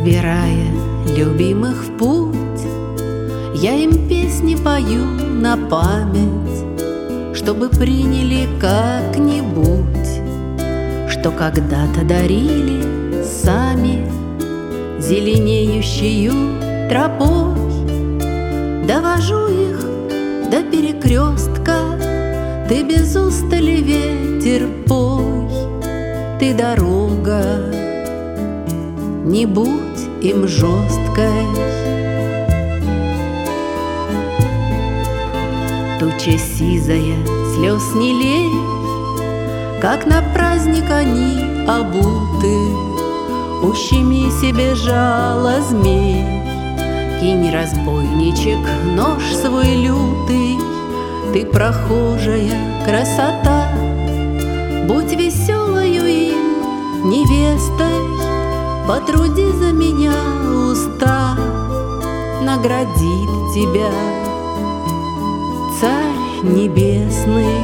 Собирая любимых в путь, я им песни пою на память, чтобы приняли как-нибудь, что когда-то дарили сами зеленеющую тропой. Довожу их до перекрестка, ты без устали ветер пой, ты дорога, не будь им жесткой. Туча сизая, слез не лей, как на праздник они обуты. Ущеми себе жало змей, кинь, разбойничек, нож свой лютый. Ты прохожая красота, будь веселою им невестой. Потруди за меня уста, наградит тебя Царь Небесный.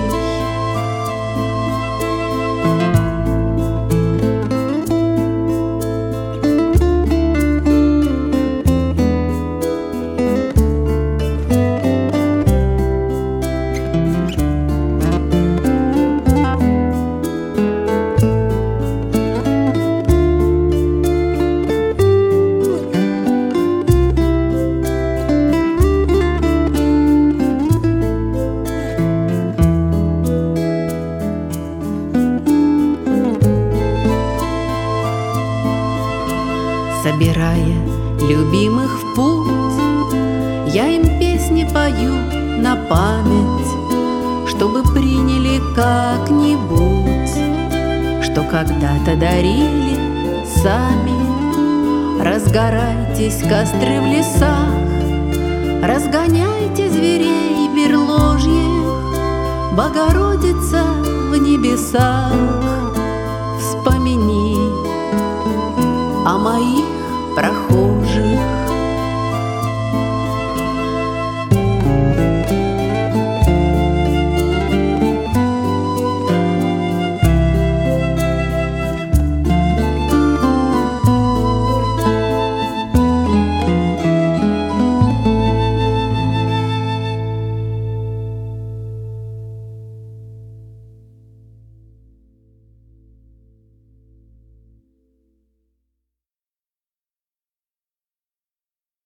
Собирая любимых в путь, я им песни пою на память, чтобы приняли как-нибудь, что когда-то дарили сами. Разгорайтесь, костры в лесах, разгоняйте зверей берложьих, Богородица в небесах, вспомни о моих проходах.